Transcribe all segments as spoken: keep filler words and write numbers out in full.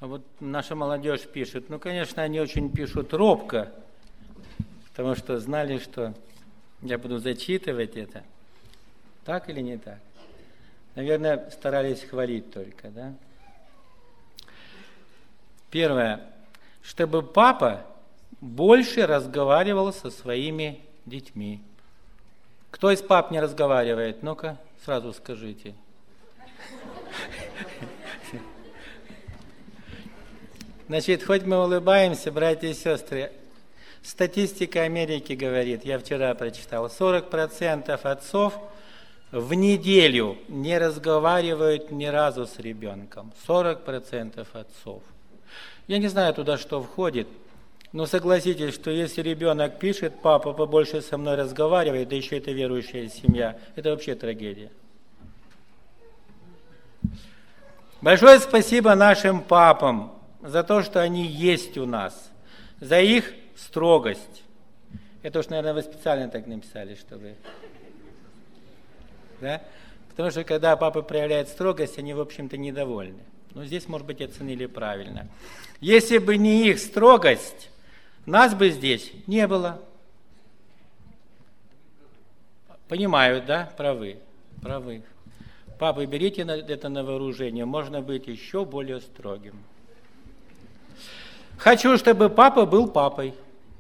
А вот наша молодежь пишет, ну, конечно, они очень пишут робко, потому что знали, что я буду зачитывать это. Так или не так? Наверное, старались хвалить только, да? Первое. Чтобы папа больше разговаривал со своими детьми. Кто из пап не разговаривает? Ну-ка, сразу скажите. Значит, хоть мы улыбаемся, братья и сестры, статистика Америки говорит, я вчера прочитал, сорок процентов отцов в неделю не разговаривают ни разу с ребенком. сорок процентов отцов. Я не знаю, туда что входит, но согласитесь, что если ребенок пишет, папа побольше со мной разговаривает, да еще это верующая семья, это вообще трагедия. Большое спасибо нашим папам за то, что они есть у нас, за их строгость. Это уж, наверное, вы специально так написали, чтобы... Да? Потому что, когда папа проявляет строгость, они, в общем-то, недовольны. Но здесь, может быть, оценили правильно. Если бы не их строгость, нас бы здесь не было. Понимают, да? Правы. Правы. Папы, берите это на вооружение, можно быть еще более строгим. Хочу, чтобы папа был папой.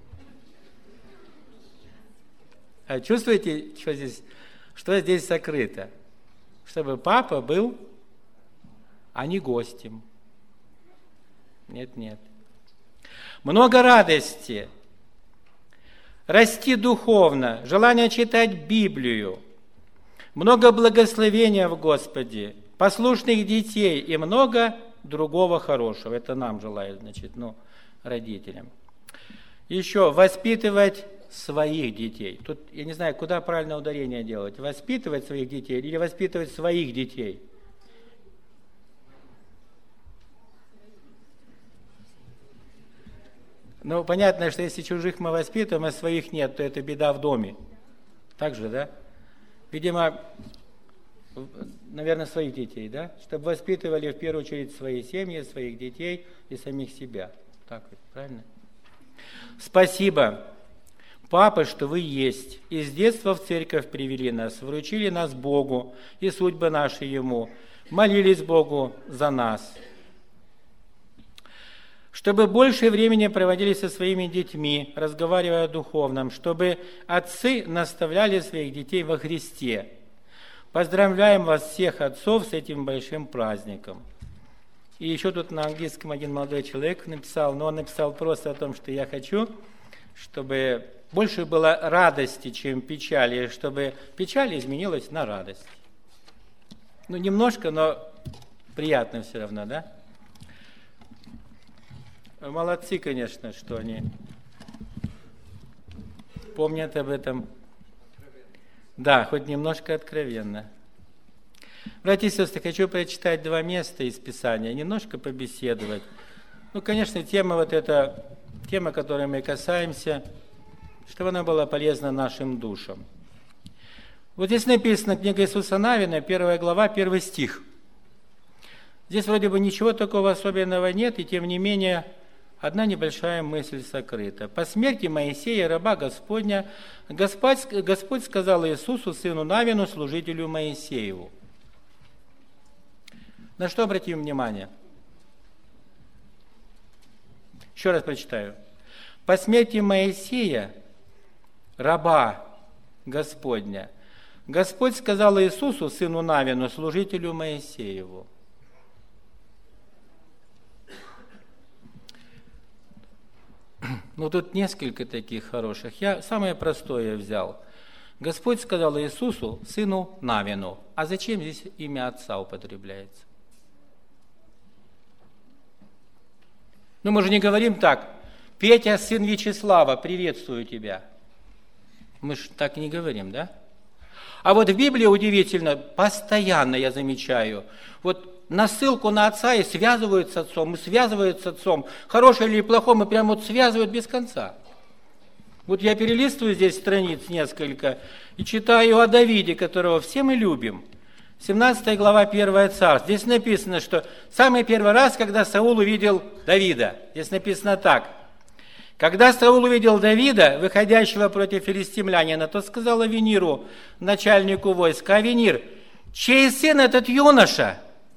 А чувствуете, что здесь, что здесь сокрыто? Чтобы папа был, а не гостем. Нет, нет. Много радости, расти духовно, желание читать Библию, много благословения в Господе, послушных детей и много другого хорошего. Это нам желаю, значит, ну, родителям. Еще воспитывать своих детей. Тут, я не знаю, куда правильно ударение делать. Воспитывать своих детей или воспитывать своих детей? Ну, понятно, что если чужих мы воспитываем, а своих нет, то это беда в доме. Так же, да? Видимо, наверное, своих детей, да? Чтобы воспитывали в первую очередь свои семьи, своих детей и самих себя. Так вот, правильно? Спасибо, папа, что вы есть. И с детства в церковь привели нас, вручили нас Богу и судьбы наши Ему. Молились Богу за нас. Чтобы больше времени проводили со своими детьми, разговаривая о духовном, чтобы отцы наставляли своих детей во Христе. Поздравляем вас всех отцов с этим большим праздником. И еще тут на английском один молодой человек написал, но он написал просто о том, что я хочу, чтобы больше было радости, чем печали, чтобы печаль изменилась на радость. Ну, немножко, но приятно все равно, да? Молодцы, конечно, что они помнят об этом. Да, хоть немножко откровенно. Братья и сестры, хочу прочитать два места из Писания, немножко побеседовать. Ну, конечно, тема вот эта, тема, которой мы касаемся, чтобы она была полезна нашим душам. Вот здесь написано, книга Иисуса Навина, первая глава, первый стих. Здесь вроде бы ничего такого особенного нет, и тем не менее одна небольшая мысль сокрыта. По смерти Моисея, раба Господня, Господь, Господь сказал Иисусу, сыну Навину, служителю Моисееву. На что обратим внимание? Еще раз прочитаю. По смерти Моисея, раба Господня, Господь сказал Иисусу, сыну Навину, служителю Моисееву. Ну, тут несколько таких хороших. Я самое простое взял. Господь сказал Иисусу, сыну Навину. А зачем здесь имя Отца употребляется? Ну, мы же не говорим так, Петя, сын Вячеслава, приветствую тебя. Мы же так не говорим, да? А вот в Библии удивительно, постоянно я замечаю, вот на ссылку на отца и связывают с отцом, и связывают с отцом, хорошее или плохое, и прямо вот связывают без конца. Вот я перелистываю здесь страниц несколько и читаю о Давиде, которого все мы любим. семнадцатая глава, первое царство. Здесь написано, что самый первый раз, когда Саул увидел Давида, здесь написано так. Когда Саул увидел Давида, выходящего против филистимлянина, то сказал Авениру, начальнику войска: Авенир, чей сын этот юноша?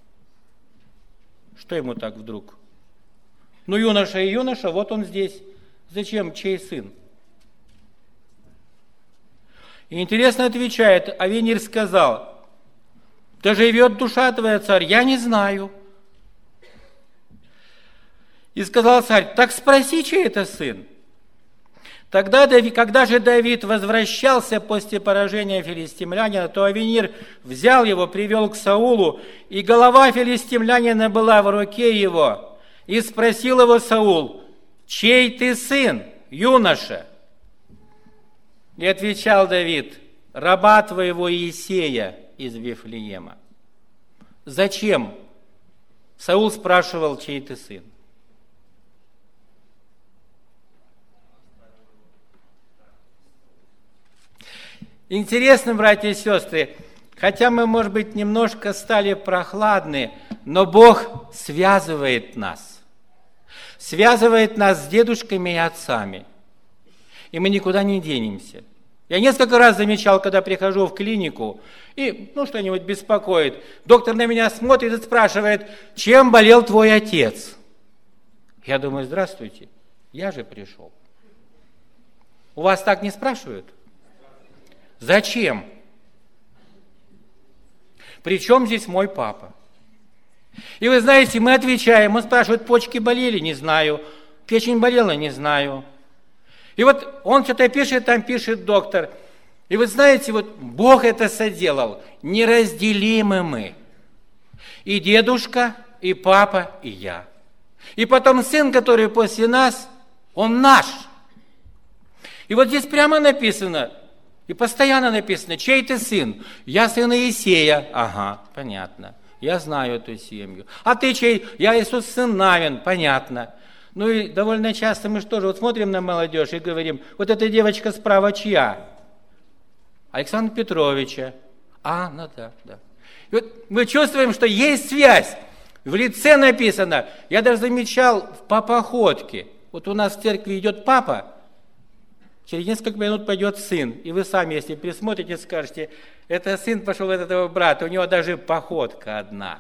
Что ему так вдруг? Ну, юноша и юноша, вот он здесь. Зачем чей сын? И интересно отвечает, Авенир сказал: да живет душа твоя, царь, я не знаю. И сказал царь: так спроси, чей это сын. Тогда, когда же Давид возвращался после поражения филистимлянина, то Авенир взял его, привел к Саулу, и голова филистимлянина была в руке его. И спросил его Саул: чей ты сын, юноша? И отвечал Давид: раба твоего Иисея из Вифлеема. Зачем? Саул спрашивал, чей ты сын. Интересно, братья и сестры, хотя мы, может быть, немножко стали прохладны, но Бог связывает нас. Связывает нас с дедушками и отцами. И мы никуда не денемся. Я несколько раз замечал, когда прихожу в клинику, и ну, что-нибудь беспокоит. Доктор на меня смотрит и спрашивает: чем болел твой отец? Я думаю: здравствуйте, я же пришел. У вас так не спрашивают? Зачем? Причем здесь мой папа? И вы знаете, мы отвечаем, он спрашивает: почки болели? Не знаю. Печень болела? Не знаю. И вот он что-то пишет, там пишет доктор. И вы знаете, вот Бог это соделал. Неразделимы мы. И дедушка, и папа, и я. И потом сын, который после нас, он наш. И вот здесь прямо написано, и постоянно написано: чей ты сын? Я сын Иисея. Ага, понятно. Я знаю эту семью. А ты чей? Я Иисус, сын Навин. Понятно. Ну и довольно часто мы что же, вот смотрим на молодежь и говорим: вот эта девочка справа чья? Александра Петровича. А, ну да, да. И вот мы чувствуем, что есть связь. В лице написано. Я даже замечал в папоходке. Вот у нас в церкви идет папа, через несколько минут пойдет сын. И вы сами, если присмотрите, скажете: это сын пошел от этого брата, у него даже походка одна.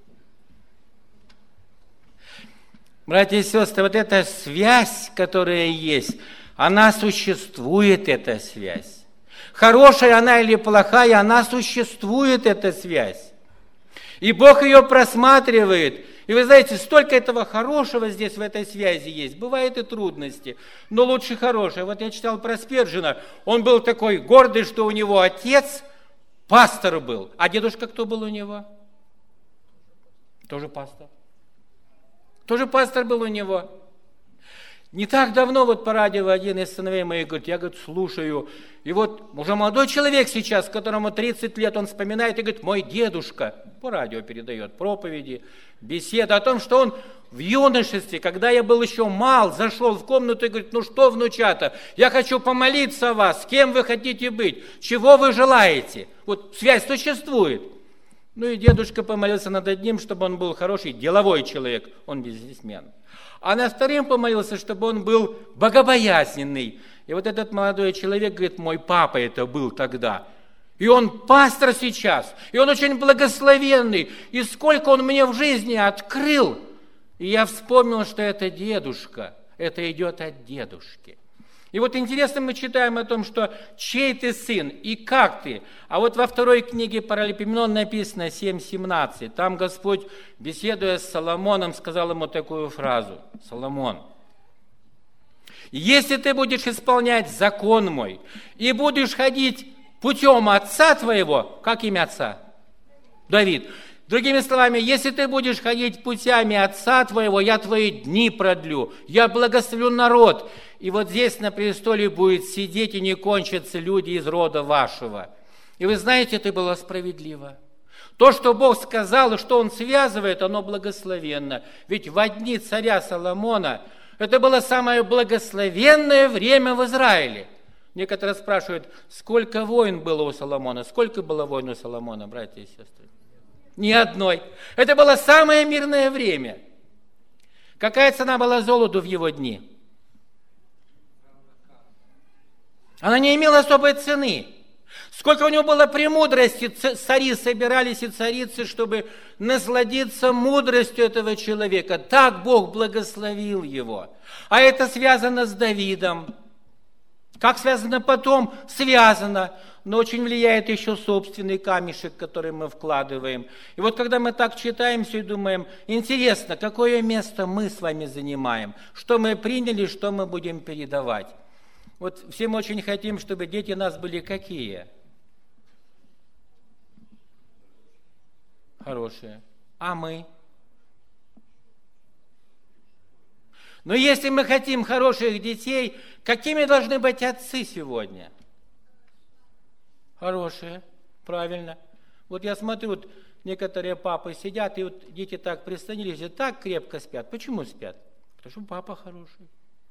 Братья и сестры, вот эта связь, которая есть, она существует, эта связь. Хорошая она или плохая, она существует, эта связь. И Бог ее просматривает. И вы знаете, столько этого хорошего здесь в этой связи есть. Бывают и трудности, но лучше хорошее. Вот я читал про Спержина. Он был такой гордый, что у него отец пастор был. А дедушка кто был у него? Тоже пастор. Тоже пастор был у него. Не так давно вот по радио один из сыновей моих говорит: я, говорит, слушаю. И вот уже молодой человек сейчас, которому тридцать лет, он вспоминает и говорит: мой дедушка, по радио передает проповеди, беседы о том, что он в юношестве, когда я был еще мал, зашел в комнату и говорит: ну что, внучата, я хочу помолиться о вас, с кем вы хотите быть, чего вы желаете. Вот связь существует. Ну и дедушка помолился над одним, чтобы он был хороший деловой человек, он бизнесмен. А над вторым помолился, чтобы он был богобоязненный. И вот этот молодой человек говорит: мой папа это был тогда. И он пастор сейчас, и он очень благословенный. И сколько он мне в жизни открыл. И я вспомнил, что это дедушка, это идет от дедушки. И вот интересно, мы читаем о том, что чей ты сын и как ты. А вот во второй книге Паралипоменон написано семь семнадцать. Там Господь, беседуя с Соломоном, сказал ему такую фразу: Соломон, если ты будешь исполнять закон мой и будешь ходить путем отца твоего, как имя отца? Давид. Другими словами, если ты будешь ходить путями отца твоего, я твои дни продлю, я благословлю народ. И вот здесь на престоле будет сидеть и не кончатся люди из рода вашего. И вы знаете, это было справедливо. То, что Бог сказал и что Он связывает, оно благословенно. Ведь во дни царя Соломона это было самое благословенное время в Израиле. Некоторые спрашивают, сколько войн было у Соломона? Сколько было войн у Соломона, братья и сестры? Ни одной. Это было самое мирное время. Какая цена была золоту в его дни? Она не имела особой цены. Сколько у него было премудрости, цари собирались и царицы, чтобы насладиться мудростью этого человека. Так Бог благословил его. А это связано с Давидом. Как связано потом? Связано. Но очень влияет еще собственный камешек, который мы вкладываем. И вот когда мы так читаем все и думаем, интересно, какое место мы с вами занимаем, что мы приняли, что мы будем передавать. Вот все мы очень хотим, чтобы дети у нас были какие? Хорошие. А мы? Но если мы хотим хороших детей, какими должны быть отцы сегодня? Хорошие, правильно. Вот я смотрю, вот некоторые папы сидят, и вот дети так прислонились, и так крепко спят. Почему спят? Потому что папа хороший.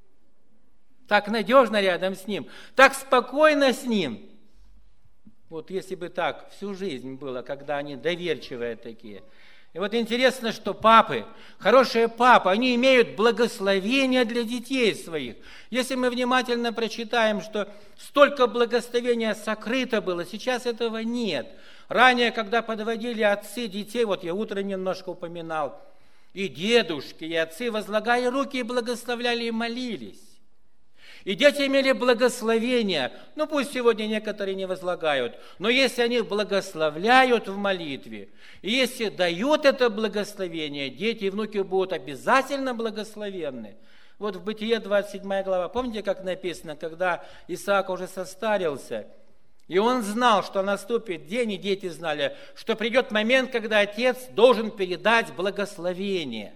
Так надежно рядом с ним, так спокойно с ним. Вот если бы так всю жизнь было, когда они доверчивые такие. И вот интересно, что папы, хорошие папы, они имеют благословение для детей своих. Если мы внимательно прочитаем, что столько благословения сокрыто было, сейчас этого нет. Ранее, когда подводили отцы детей, вот я утром немножко упоминал, и дедушки, и отцы возлагали руки и благословляли и молились. И дети имели благословение. Ну, пусть сегодня некоторые не возлагают, но если они благословляют в молитве, и если дают это благословение, дети и внуки будут обязательно благословенны. Вот в Бытие двадцать седьмая глава, помните, как написано, когда Исаак уже состарился, и он знал, что наступит день, и дети знали, что придет момент, когда отец должен передать благословение.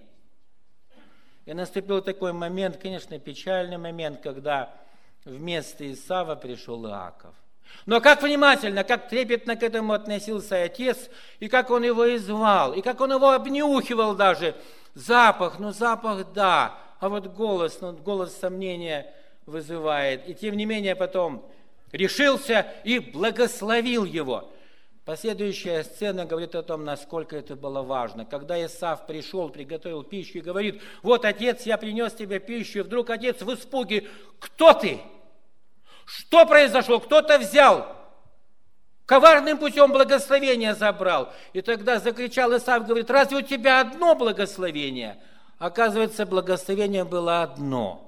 И наступил такой момент, конечно, печальный момент, когда вместо Исава пришел Иаков. Но как внимательно, как трепетно к этому относился отец, и как он его и звал, и как он его обнюхивал даже. Запах, ну запах да, а вот голос, ну голос сомнения вызывает. И тем не менее потом решился и благословил его. Последующая сцена говорит о том, насколько это было важно. Когда Исав пришел, приготовил пищу и говорит, вот, отец, я принес тебе пищу, и вдруг отец в испуге, кто ты? Что произошло? Кто-то взял, коварным путем благословение забрал. И тогда закричал Исав, говорит, разве у тебя одно благословение? Оказывается, благословение было одно.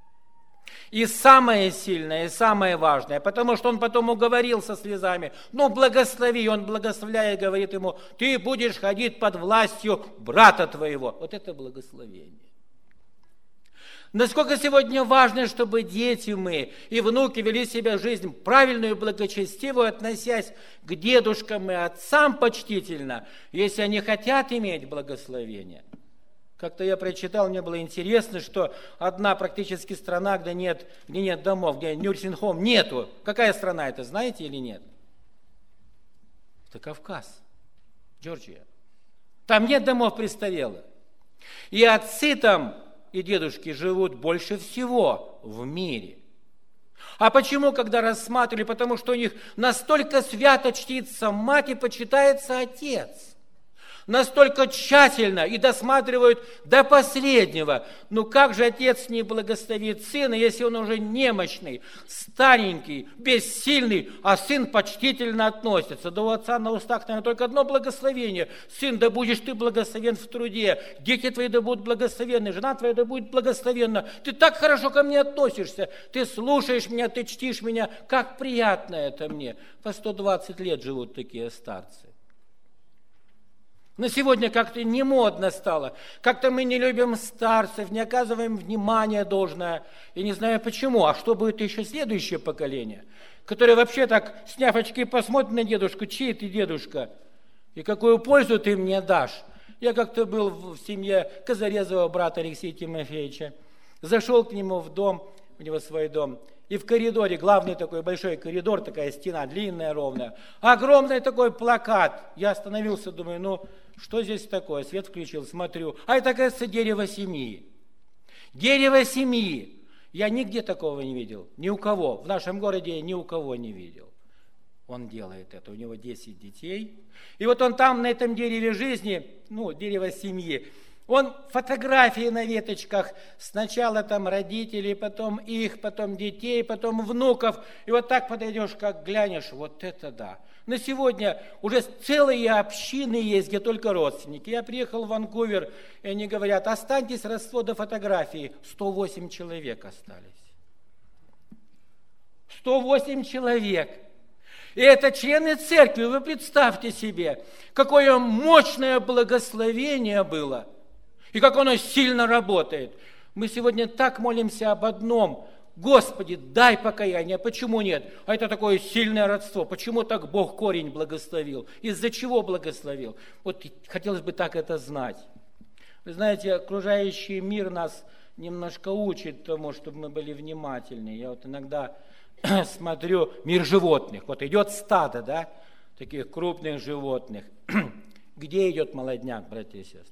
И самое сильное, и самое важное, потому что он потом уговорил со слезами, ну благослови, он благословляя говорит ему, ты будешь ходить под властью брата твоего. Вот это благословение. Насколько сегодня важно, чтобы дети мы и внуки вели себя жизнь правильную и благочестивую, относясь к дедушкам и отцам почтительно, если они хотят иметь благословение. Как-то я прочитал, мне было интересно, что одна практически страна, где нет, где нет домов, где нюрсинхом нету. Какая страна это, знаете или нет? Это Кавказ, Джорджия. Там нет домов престарелых. И отцы там, и дедушки живут больше всего в мире. А почему, когда рассматривали? Потому что у них настолько свято чтится мать и почитается отец. Настолько тщательно и досматривают до последнего. Ну как же отец не благословит сына, если он уже немощный, старенький, бессильный, а сын почтительно относится. Да у отца на устах, наверное, только одно благословение. Сын, да будешь ты благословен в труде, дети твои да будут благословенны, жена твоя да будет благословенна. Ты так хорошо ко мне относишься, ты слушаешь меня, ты чтишь меня, как приятно это мне. По сто двадцать лет живут такие старцы. Но сегодня как-то не модно стало. Как-то мы не любим старцев, не оказываем внимания должное. И не знаю почему. А что будет еще следующее поколение, которое вообще так, сняв очки, посмотрит на дедушку, чей ты дедушка, и какую пользу ты мне дашь. Я как-то был в семье Казарезового брата Алексея Тимофеевича. Зашел к нему в дом, у него свой дом. И в коридоре, главный такой большой коридор, такая стена длинная, ровная, огромный такой плакат. Я остановился, думаю, ну, что здесь такое? Свет включил, смотрю. А это, кажется, дерево семьи. Дерево семьи. Я нигде такого не видел. Ни у кого. В нашем городе я ни у кого не видел. он делает это. У него десять детей. И вот он там, на этом дереве жизни, ну, дерево семьи, он фотографии на веточках, сначала там родителей, потом их, потом детей, потом внуков. И вот так подойдешь, как глянешь, вот это да. На сегодня уже целые общины есть, где только родственники. Я приехал в Ванкувер, и они говорят, останьтесь родство до фотографии. сто восемь человек остались. сто восемь человек. И это члены церкви, вы представьте себе, какое мощное благословение было. И как оно сильно работает. Мы сегодня так молимся об одном. Господи, дай покаяние. Почему нет? А это такое сильное родство. Почему так Бог корень благословил? Из-за чего благословил? Вот хотелось бы так это знать. Вы знаете, окружающий мир нас немножко учит тому, чтобы мы были внимательны. Я вот иногда смотрю мир животных. Вот идет стадо, да, таких крупных животных. Где идет молодняк, братья и сестры?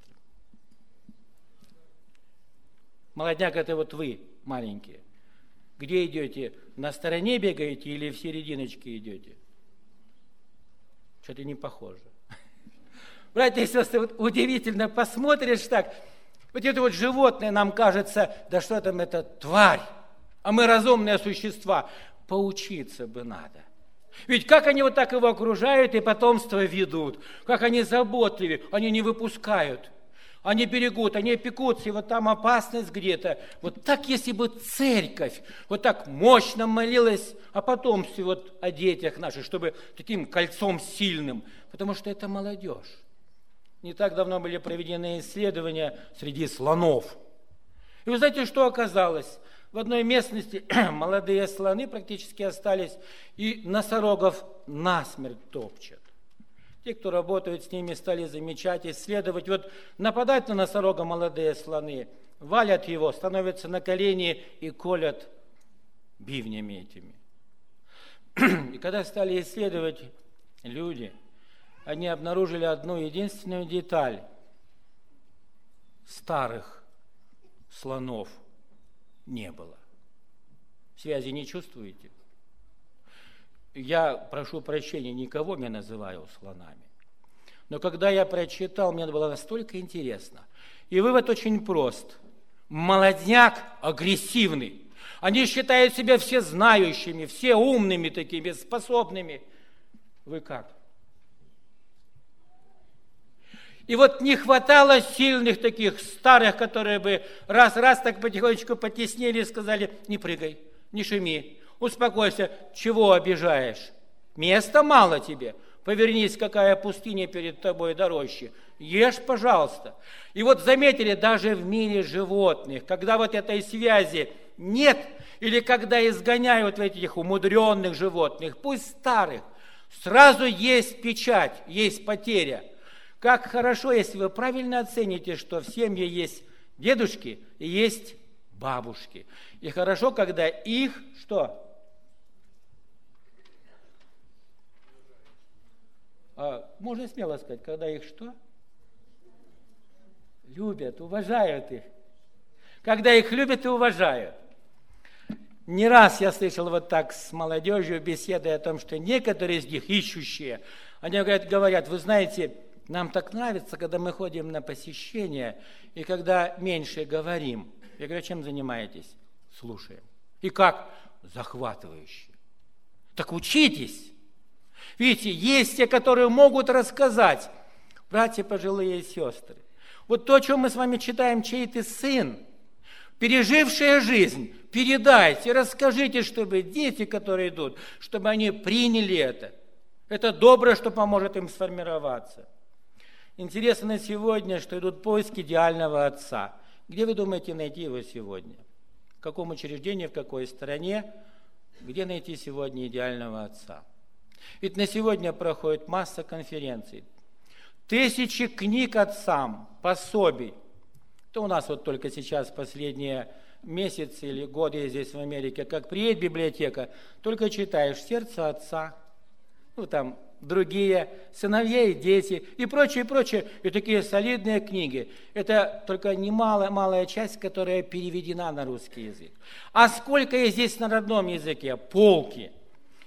Молодняк – это вот вы, маленькие. Где идете? На стороне бегаете или в серединочке идете? Что-то не похоже. Братья и сестры, вот удивительно, посмотришь так, вот это вот животное нам кажется, да что там это тварь, а мы разумные существа. Поучиться бы надо. Ведь как они вот так его окружают и потомство ведут, как они заботливы, они не выпускают. Они берегут, они опекутся, и вот там опасность где-то. Вот так, если бы церковь вот так мощно молилась о потомстве, вот о детях наших, чтобы таким кольцом сильным, потому что это молодежь. Не так давно были проведены исследования среди слонов. И вы знаете, что оказалось? В одной местности молодые слоны практически остались, и носорогов насмерть топчат. Те, кто работают с ними, стали замечать, исследовать. Вот нападают на носорога молодые слоны, валят его, становятся на колени и колят бивнями этими. И когда стали исследовать люди, они обнаружили одну единственную деталь. Старых слонов не было. Связи не чувствуете? Я прошу прощения, никого не называю слонами. Но когда я прочитал, мне было настолько интересно. И вывод очень прост. Молодняк агрессивный. Они считают себя всезнающими, все умными такими, способными. Вы как? И вот не хватало сильных таких старых, которые бы раз-раз так потихонечку потеснили и сказали, не прыгай, не шуми. Успокойся, чего обижаешь? Места мало тебе. Повернись, какая пустыня перед тобой до рощи. Ешь, пожалуйста. И вот заметили, даже в мире животных, когда вот этой связи нет, или когда изгоняют этих умудренных животных, пусть старых, сразу есть печать, есть потеря. Как хорошо, если вы правильно оцените, что в семье есть дедушки и есть бабушки. И хорошо, когда их что? А, можно смело сказать, когда их что? Любят, уважают их. Когда их любят и уважают. Не раз я слышал вот так с молодежью беседы о том, что некоторые из них ищущие, они говорят, говорят, вы знаете, нам так нравится, когда мы ходим на посещения, и когда меньше говорим. Я говорю, чем занимаетесь? Слушаем. И как? Захватывающе. Так учитесь. Видите, есть те, которые могут рассказать. Братья пожилые и сестры. Вот то, о чем мы с вами читаем, чей ты сын, пережившая жизнь, передайте, расскажите, чтобы дети, которые идут, чтобы они приняли это. Это доброе, что поможет им сформироваться. Интересно сегодня, что идут поиски идеального отца. Где вы думаете найти его сегодня? В каком учреждении, в какой стране? Где найти сегодня идеального отца? Ведь на сегодня проходит масса конференций. Тысячи книг отцам, пособий. То у нас вот только сейчас последние месяцы или годы здесь в Америке, как приедет библиотека, только читаешь «Сердце отца», ну там другие, «Сыновья и дети» и прочее, прочее. И такие солидные книги. Это только немалая малая часть, которая переведена на русский язык. А сколько есть здесь на родном языке? Полки.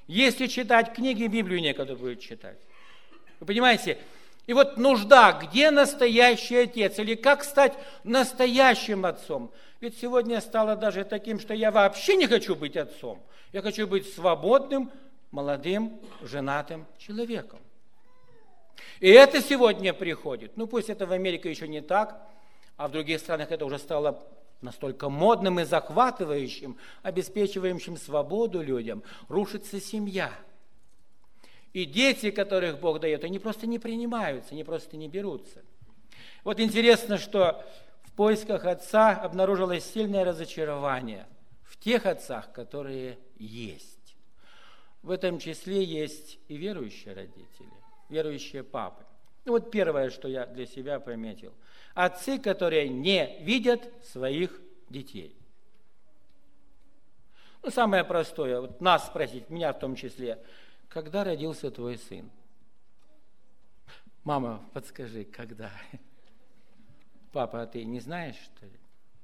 Если читать книги, Библию некогда будет читать. Вы понимаете? И вот нужда, где настоящий отец, или как стать настоящим отцом. Ведь сегодня стало даже таким, что я вообще не хочу быть отцом. Я хочу быть свободным, молодым, женатым человеком. И это сегодня приходит. Ну, пусть это в Америке еще не так, а в других странах это уже стало настолько модным и захватывающим, обеспечивающим свободу людям. Рушится семья. И дети, которых Бог дает, они просто не принимаются, они просто не берутся. Вот интересно, что в поисках отца обнаружилось сильное разочарование в тех отцах, которые есть. В этом числе есть и верующие родители, верующие папы. Ну вот первое, что я для себя пометил. Отцы, которые не видят своих детей. Ну, самое простое, вот нас спросить, меня в том числе, когда родился твой сын? Мама, подскажи, когда? Папа, а ты не знаешь, что ли?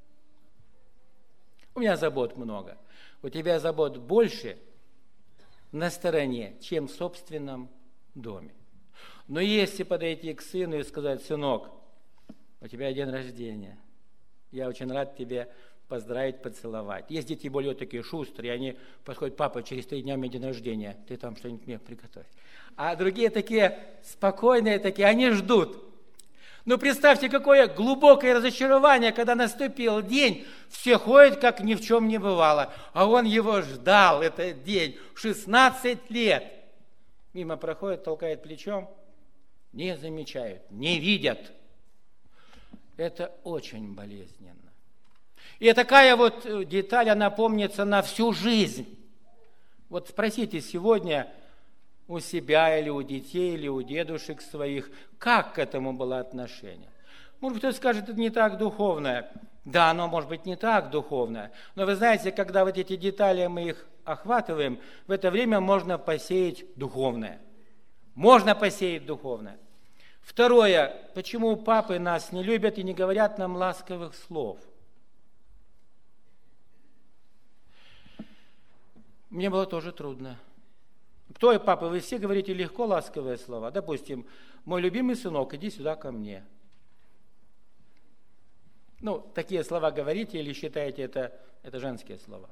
У меня забот много. У тебя забот больше на стороне, чем в собственном доме. Но если подойти к сыну и сказать: сынок, у тебя день рождения, я очень рад тебе поздравить, поцеловать. Есть дети более такие шустрые, они подходят: папа, через три дня у меня день рождения, ты там что-нибудь мне приготовь. А другие такие спокойные, такие, они ждут. Ну, представьте, какое глубокое разочарование, когда наступил день, все ходят, как ни в чем не бывало, а он его ждал, этот день, шестнадцать лет. Мимо проходит, толкает плечом, не замечают, не видят. Это очень болезненно. И такая вот деталь, она помнится на всю жизнь. Вот спросите сегодня у себя или у детей, или у дедушек своих, как к этому было отношение. Может быть, кто-то скажет, это не так духовное. Да, оно может быть не так духовное. Но вы знаете, когда вот эти детали мы их охватываем, в это время можно посеять духовное. Можно посеять духовное. Второе, почему папы нас не любят и не говорят нам ласковых слов? Мне было тоже трудно. Кто и папа, вы все говорите легко ласковые слова. Допустим, мой любимый сынок, иди сюда ко мне. Ну, такие слова говорите или считаете это, это женские слова?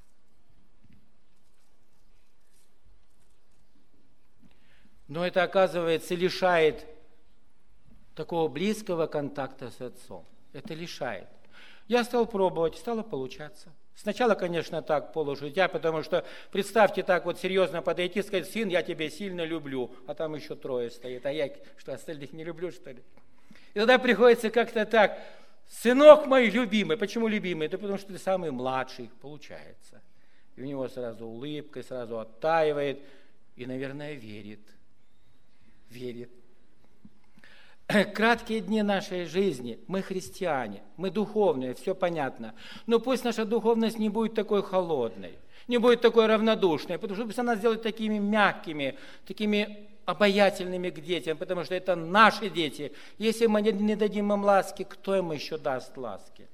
Но это, оказывается, лишает такого близкого контакта с отцом. Это лишает. Я стал пробовать, стало получаться. Сначала, конечно, так полушутя, потому что, представьте, так вот серьезно подойти и сказать: сын, я тебя сильно люблю, а там еще трое стоит, а я что, остальных не люблю, что ли? И тогда приходится как-то так: сынок мой любимый. Почему любимый? Это потому что ты самый младший, получается. И у него сразу улыбка, сразу оттаивает, и, наверное, верит. Верит. Краткие дни нашей жизни, мы христиане, мы духовные, все понятно. Но пусть наша духовность не будет такой холодной, не будет такой равнодушной, потому что пусть она сделает такими мягкими, такими обаятельными к детям, потому что это наши дети. Если мы не дадим им ласки, кто им еще даст ласки?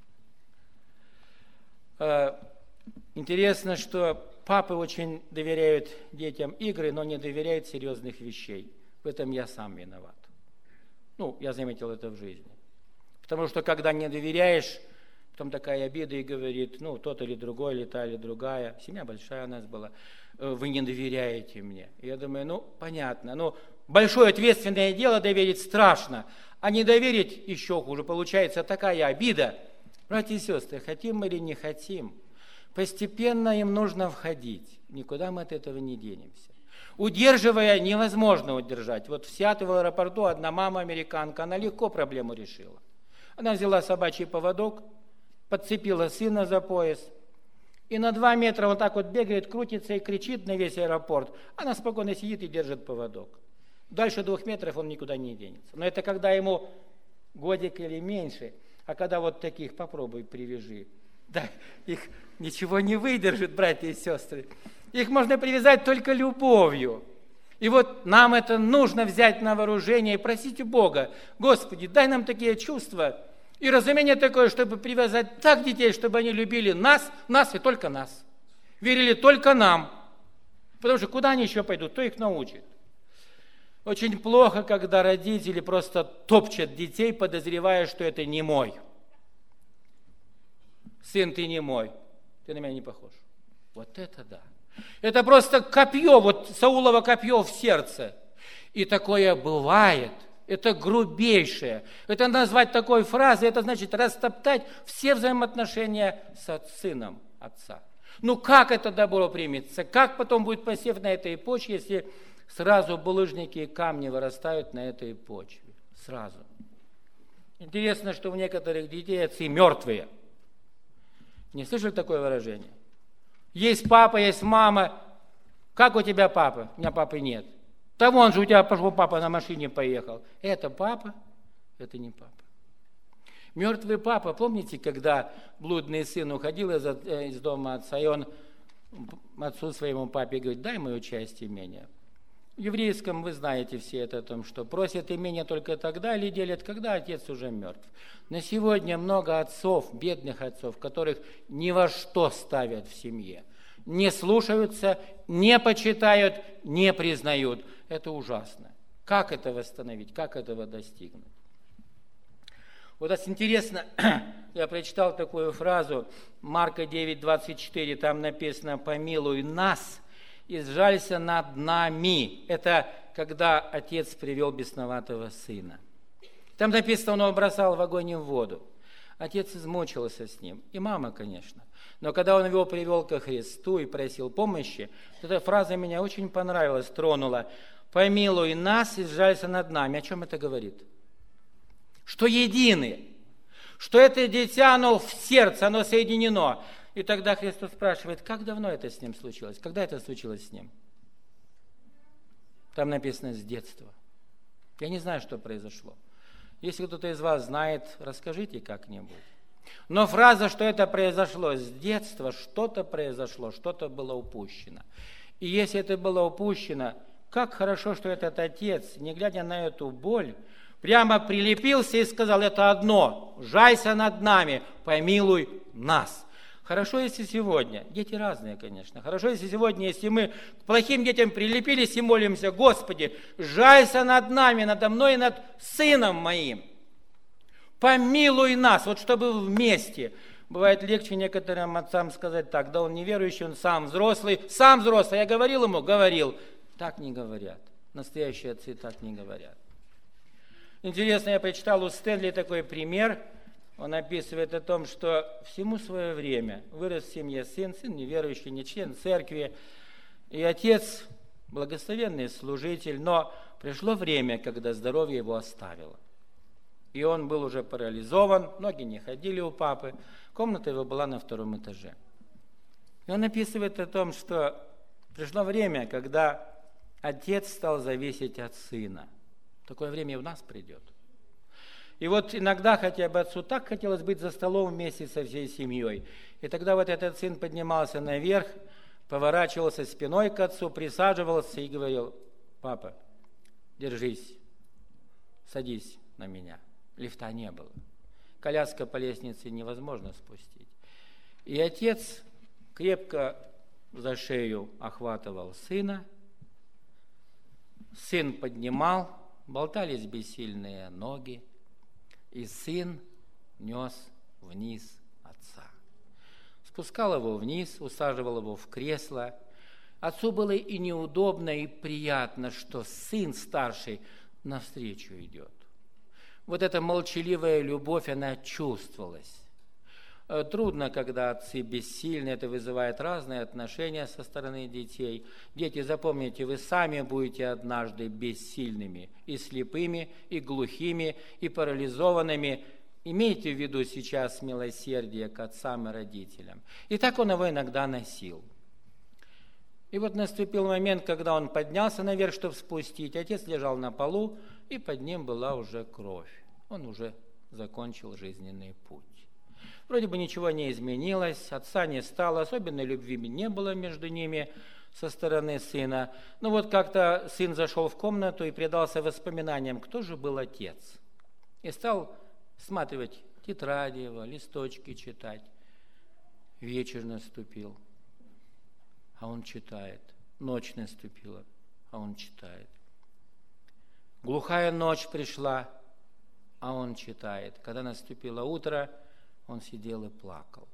Интересно, что папы очень доверяют детям игры, но не доверяют серьезных вещей. В этом я сам виноват. Ну, я заметил это в жизни. Потому что, когда не доверяешь, потом такая обида и говорит: ну, тот или другой, или та, или другая. Семья большая у нас была. Вы не доверяете мне. И я думаю, ну, понятно. Ну, большое ответственное дело доверить страшно. А не доверить еще хуже. Получается такая обида. Братья и сестры, хотим мы или не хотим, постепенно им нужно входить. Никуда мы от этого не денемся. Удерживая, невозможно удержать. Вот в Сиэтле в аэропорту одна мама американка, она легко проблему решила. Она взяла собачий поводок, подцепила сына за пояс, и на два метра он так вот бегает, крутится и кричит на весь аэропорт. Она спокойно сидит и держит поводок. Дальше двух метров он никуда не денется. Но это когда ему годик или меньше, а когда вот таких попробуй привяжи. Да, их ничего не выдержит, братья и сестры. Их можно привязать только любовью. И вот нам это нужно взять на вооружение и просить у Бога: Господи, дай нам такие чувства и разумение такое, чтобы привязать так детей, чтобы они любили нас, нас и только нас. Верили только нам. Потому что куда они еще пойдут? Кто их научит? Очень плохо, когда родители просто топчат детей, подозревая, что это не мой. Сын, ты не мой. Ты на меня не похож. Вот это да. Это просто копье, вот Саулово копье в сердце. И такое бывает. Это грубейшее. Это назвать такой фразой, это значит растоптать все взаимоотношения с сыном отца. Ну как это добро примется? Как потом будет посев на этой почве, если сразу булыжники и камни вырастают на этой почве? Сразу. Интересно, что у некоторых детей отцы мертвые. Не слышали такое выражение? Есть папа, есть мама. Как у тебя папа? У меня папы нет. Да вон же у тебя пошел папа на машине поехал. Это папа, это не папа. Мертвый папа, помните, когда блудный сын уходил из, из дома отца, и он отцу своему папе говорит, дай мою часть имения. В еврейском вы знаете все это о том, что просят имение только тогда или делят, когда отец уже мертв. Но сегодня много отцов, бедных отцов, которых ни во что ставят в семье. Не слушаются, не почитают, не признают. Это ужасно. Как это восстановить, как этого достигнуть? Вот интересно, я прочитал такую фразу, Марка девять двадцать четыре, там написано «Помилуй нас и сжалься над нами». Это когда отец привел бесноватого сына. Там написано, он его бросал в огонь и в воду. Отец измучился с ним, и мама, конечно. Но когда он его привел ко Христу и просил помощи, эта фраза меня очень понравилась, тронула. «Помилуй нас и сжалься над нами». О чем это говорит? Что едины, что это дитя, оно в сердце, оно соединено. И тогда Христос спрашивает, как давно это с ним случилось? Когда это случилось с ним? Там написано «с детства». Я не знаю, что произошло. Если кто-то из вас знает, расскажите как-нибудь. Но фраза, что это произошло с детства, что-то произошло, что-то было упущено. И если это было упущено, как хорошо, что этот отец, не глядя на эту боль, прямо прилепился и сказал, это одно, жайся над нами, помилуй нас. Хорошо, если сегодня, дети разные, конечно, хорошо, если сегодня, если мы к плохим детям прилепились и молимся, Господи, жайся над нами, надо мной и над сыном моим. Помилуй нас, вот чтобы вместе. Бывает легче некоторым отцам сказать так, да он неверующий, он сам взрослый, сам взрослый, я говорил ему, говорил. Так не говорят, настоящие отцы так не говорят. Интересно, я прочитал у Стэнли такой пример, он описывает о том, что всему свое время вырос в семье сын, сын неверующий, не член церкви, и отец благословенный служитель, но пришло время, когда здоровье его оставило. И он был уже парализован, ноги не ходили у папы, комната его была на втором этаже. И он описывает о том, что пришло время, когда отец стал зависеть от сына. Такое время и у нас придет. И вот иногда хотя бы отцу так хотелось быть за столом вместе со всей семьей. И тогда вот этот сын поднимался наверх, поворачивался спиной к отцу, присаживался и говорил, папа, держись, садись на меня. Лифта не было. Коляска по лестнице невозможно спустить. И отец крепко за шею охватывал сына, сын поднимал, болтались бессильные ноги, и сын нес вниз отца. Спускал его вниз, усаживал его в кресло. Отцу было и неудобно, и приятно, что сын старший навстречу идет. Вот эта молчаливая любовь, она чувствовалась. Трудно, когда отцы бессильны, это вызывает разные отношения со стороны детей. Дети, запомните, вы сами будете однажды бессильными, и слепыми, и глухими, и парализованными. Имейте в виду сейчас милосердие к отцам и родителям. И так он его иногда носил. И вот наступил момент, когда он поднялся наверх, чтобы спустить. Отец лежал на полу, и под ним была уже кровь. Он уже закончил жизненный путь. Вроде бы ничего не изменилось, отца не стало, особенной любви не было между ними со стороны сына. Но вот как-то сын зашел в комнату и предался воспоминаниям, кто же был отец. И стал всматривать тетради его, листочки читать. Вечер наступил, а он читает. ночь наступила, а он читает. Глухая ночь пришла, а он читает. Когда наступило утро, он сидел и плакал.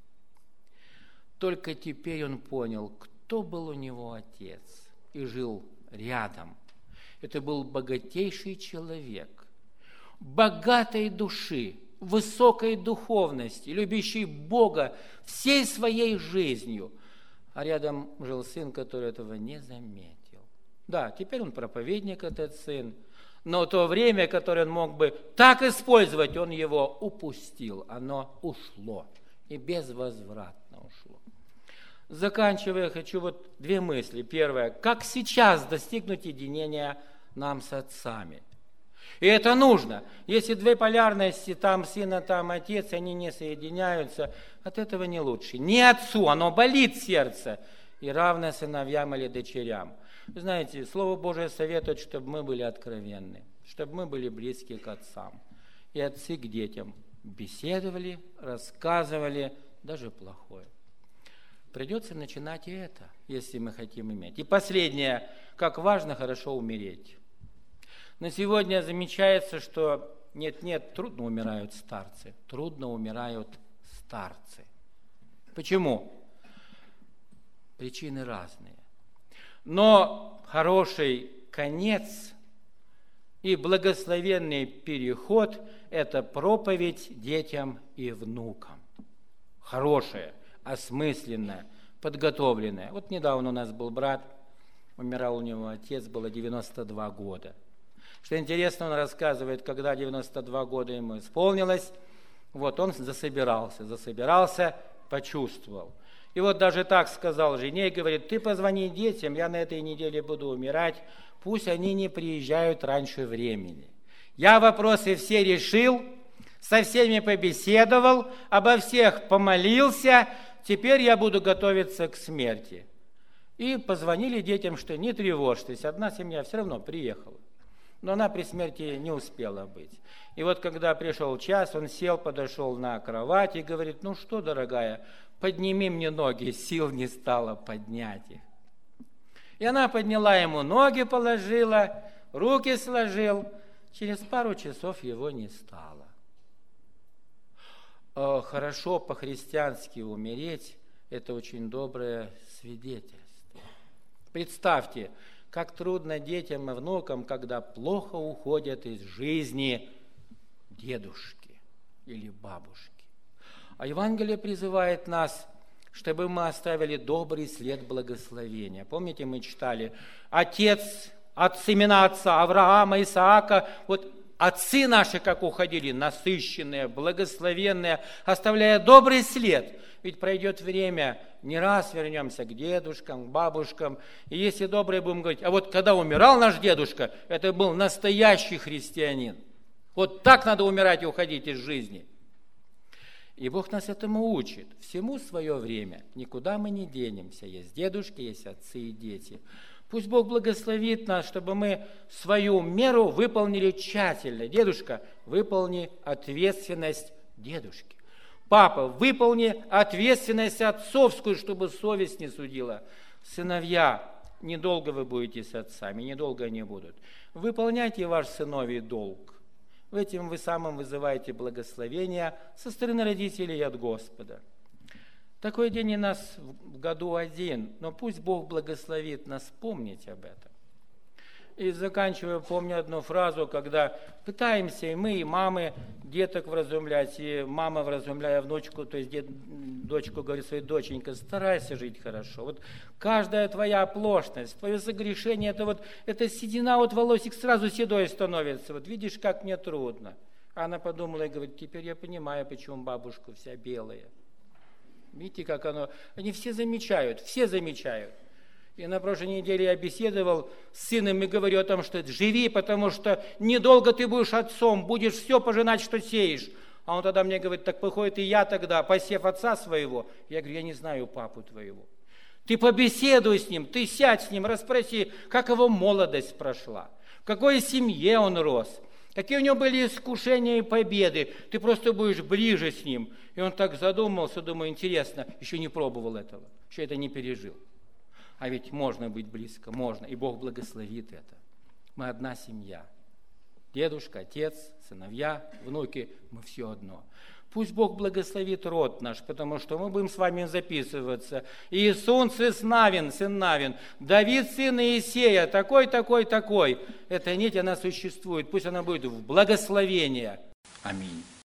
Только теперь он понял, кто был у него отец, и жил рядом. Это был богатейший человек, богатой души, высокой духовности, любящий Бога всей своей жизнью. А рядом жил сын, который этого не заметил. Да, теперь он проповедник, этот сын, но то время, которое он мог бы так использовать, он его упустил. Оно ушло, и безвозвратно ушло. Заканчивая, хочу вот две мысли. Первое. Как сейчас достигнуть единения нам с отцами? И это нужно. Если две полярности, там сын, а там отец, они не соединяются, от этого не лучше. Не отцу, оно болит сердце, и равно сыновьям или дочерям. Вы знаете, Слово Божие советует, чтобы мы были откровенны, чтобы мы были близки к отцам. И отцы к детям беседовали, рассказывали, даже плохое. Придется начинать и это, если мы хотим иметь. И последнее, как важно хорошо умереть. На сегодня замечается, что нет-нет, трудно умирают старцы, трудно умирают старцы. Почему? Причины разные. Но хороший конец и благословенный переход – это проповедь детям и внукам. Хорошая, осмысленная, подготовленная. Вот недавно у нас был брат, умирал у него отец, было девяносто два года. Что интересно, он рассказывает, когда девяносто два года ему исполнилось, вот он засобирался, засобирался, почувствовал. И вот даже так сказал жене, говорит, ты позвони детям, я на этой неделе буду умирать, пусть они не приезжают раньше времени. Я вопросы все решил, со всеми побеседовал, обо всех помолился, теперь я буду готовиться к смерти. И позвонили детям, что не тревожьтесь, одна семья все равно приехала. Но она при смерти не успела быть. И вот когда пришел час, он сел, подошел на кровать и говорит, ну что, дорогая, подними мне ноги, сил не стало поднять их. И она подняла ему ноги, положила, руки сложил. Через пару часов его не стало. Хорошо по-христиански умереть – это очень доброе свидетельство. Представьте, как трудно детям и внукам, когда плохо уходят из жизни дедушки или бабушки. А Евангелие призывает нас, чтобы мы оставили добрый след благословения. Помните, мы читали, отец от семена отца Авраама, Исаака, вот отцы наши, как уходили, насыщенные, благословенные, оставляя добрый след. Ведь пройдет время, не раз вернемся к дедушкам, к бабушкам. И если добрые будем говорить, а вот когда умирал наш дедушка, это был настоящий христианин. Вот так надо умирать и уходить из жизни. И Бог нас этому учит. Всему свое время. Никуда мы не денемся. Есть дедушки, есть отцы и дети. Пусть Бог благословит нас, чтобы мы свою меру выполнили тщательно. Дедушка, выполни ответственность дедушки. Папа, выполни ответственность отцовскую, чтобы совесть не судила. Сыновья, недолго вы будете с отцами, недолго они будут. Выполняйте ваш сыновий долг. В этом вы самым вызываете благословение со стороны родителей и от Господа. Такой день у нас в году один, но пусть Бог благословит нас помнить об этом. И заканчивая, помню одну фразу, когда пытаемся и мы, и мамы, деток вразумлять, и мама, вразумляя внучку, то есть дед, дочку, говорит своей доченька, старайся жить хорошо. Вот каждая твоя оплошность, твое согрешение, это вот, это седина от волосик сразу седой становится. Вот видишь, как мне трудно. Она подумала и говорит, теперь я понимаю, почему бабушка вся белая. Видите, как оно, они все замечают, все замечают. И на прошлой неделе я беседовал с сыном и говорю о том, что живи, потому что недолго ты будешь отцом, будешь все пожинать, что сеешь. А он тогда мне говорит, так выходит и я тогда, посев отца своего. Я говорю, я не знаю папу твоего. Ты побеседуй с ним, ты сядь с ним, расспроси, как его молодость прошла, в какой семье он рос, какие у него были искушения и победы. Ты просто будешь ближе с ним. И он так задумался, думаю, интересно, еще не пробовал этого, еще это не пережил. А ведь можно быть близко, можно, и Бог благословит это. Мы одна семья. Дедушка, отец, сыновья, внуки, мы все одно. Пусть Бог благословит род наш, потому что мы будем с вами записываться. Иисун, сын Навин, сын Навин, Давид, сын Иисея, такой, такой, такой. Эта нить, она существует, пусть она будет в благословение. Аминь.